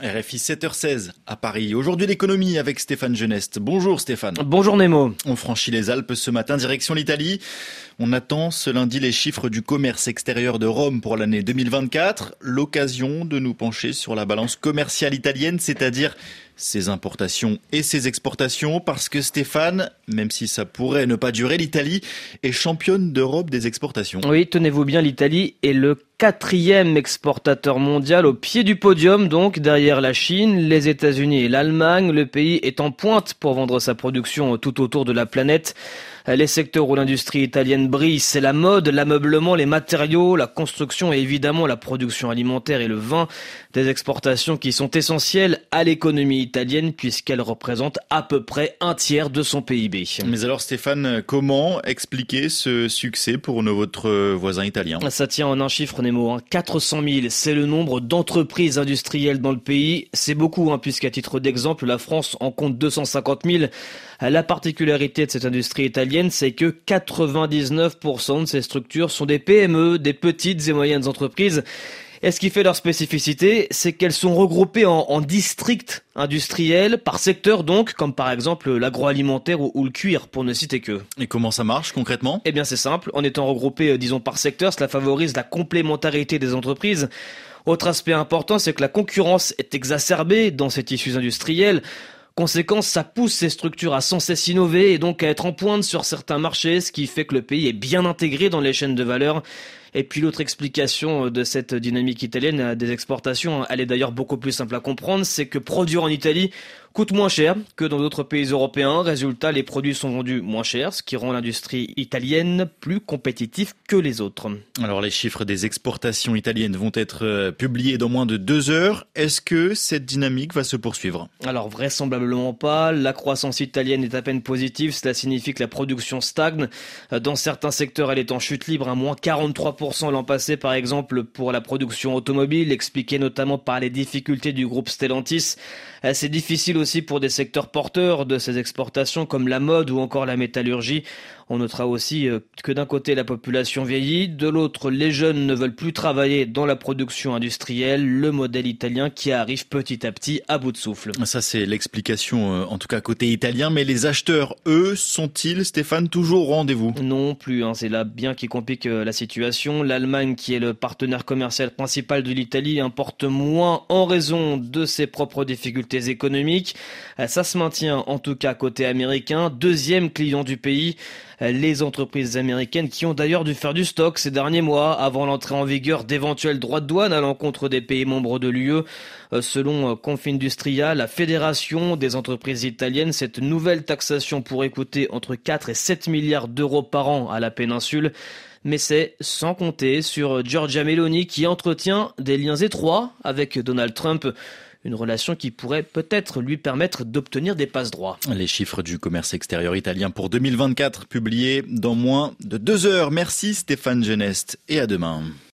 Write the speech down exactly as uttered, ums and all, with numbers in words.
R F I sept heures seize à Paris. Aujourd'hui l'économie avec Stéphane Genest. Bonjour Stéphane. Bonjour Nemo. On franchit les Alpes ce matin, direction l'Italie. On attend ce lundi les chiffres du commerce extérieur de Rome pour l'année deux mille vingt-quatre. L'occasion de nous pencher sur la balance commerciale italienne, c'est-à-dire ses importations et ses exportations. Parce que Stéphane, même si ça pourrait ne pas durer, l'Italie est championne d'Europe des exportations. Oui, tenez-vous bien, l'Italie est le quatrième exportateur mondial au pied du podium, donc derrière la Chine, les États-Unis et l'Allemagne. Le pays est en pointe pour vendre sa production tout autour de la planète. Les secteurs où l'industrie italienne brille, c'est la mode, l'ameublement, les matériaux, la construction et évidemment la production alimentaire et le vin. Des exportations qui sont essentielles à l'économie italienne puisqu'elles représentent à peu près un tiers de son P I B. Mais alors Stéphane, comment expliquer ce succès pour notre voisin italien ? Ça tient en un chiffre, Nemo, hein. quatre cent mille, c'est le nombre d'entreprises industrielles dans le pays. C'est beaucoup, hein, puisqu'à titre d'exemple, la France en compte deux cent cinquante mille. La particularité de cette industrie italienne, c'est que quatre-vingt-dix-neuf pour cent de ces structures sont des P M E, des petites et moyennes entreprises. Et ce qui fait leur spécificité, c'est qu'elles sont regroupées en, en districts industriels, par secteur donc, comme par exemple l'agroalimentaire ou, ou le cuir, pour ne citer que. Et comment ça marche concrètement ? Eh bien c'est simple, en étant regroupées, disons par secteur, cela favorise la complémentarité des entreprises. Autre aspect important, c'est que la concurrence est exacerbée dans ces tissus industriels. Conséquence, ça pousse ces structures à sans cesse innover et donc à être en pointe sur certains marchés, ce qui fait que le pays est bien intégré dans les chaînes de valeur. Et puis l'autre explication de cette dynamique italienne des exportations, elle est d'ailleurs beaucoup plus simple à comprendre, c'est que produire en Italie coûte moins cher que dans d'autres pays européens. Résultat, les produits sont vendus moins cher, ce qui rend l'industrie italienne plus compétitive que les autres. Alors les chiffres des exportations italiennes vont être publiés dans moins de deux heures. Est-ce que cette dynamique va se poursuivre ? Alors vraisemblablement pas. La croissance italienne est à peine positive. Cela signifie que la production stagne. Dans certains secteurs, elle est en chute libre, à moins quarante-trois pour cent l'an passé, par exemple, pour la production automobile, expliquée notamment par les difficultés du groupe Stellantis. C'est difficile aussi pour des secteurs porteurs de ces exportations comme la mode ou encore la métallurgie. On notera aussi que d'un côté la population vieillit, de l'autre les jeunes ne veulent plus travailler dans la production industrielle, le modèle italien qui arrive petit à petit à bout de souffle. Ça c'est l'explication en tout cas côté italien, mais les acheteurs eux sont-ils, Stéphane, toujours au rendez-vous ? Non plus, hein, c'est là bien qui complique la situation. L'Allemagne, qui est le partenaire commercial principal de l'Italie, importe moins en raison de ses propres difficultés économiques. Ça se maintient en tout cas côté américain, deuxième client du pays. Les entreprises américaines qui ont d'ailleurs dû faire du stock ces derniers mois avant l'entrée en vigueur d'éventuels droits de douane à l'encontre des pays membres de l'U E. Selon Confindustria, la fédération des entreprises italiennes, cette nouvelle taxation pourrait coûter entre quatre et sept milliards d'euros par an à la péninsule. Mais c'est sans compter sur Giorgia Meloni qui entretient des liens étroits avec Donald Trump. Une relation qui pourrait peut-être lui permettre d'obtenir des passe-droits. Les chiffres du commerce extérieur italien pour deux mille vingt-quatre publiés dans moins de deux heures. Merci Stéphane Genest et à demain.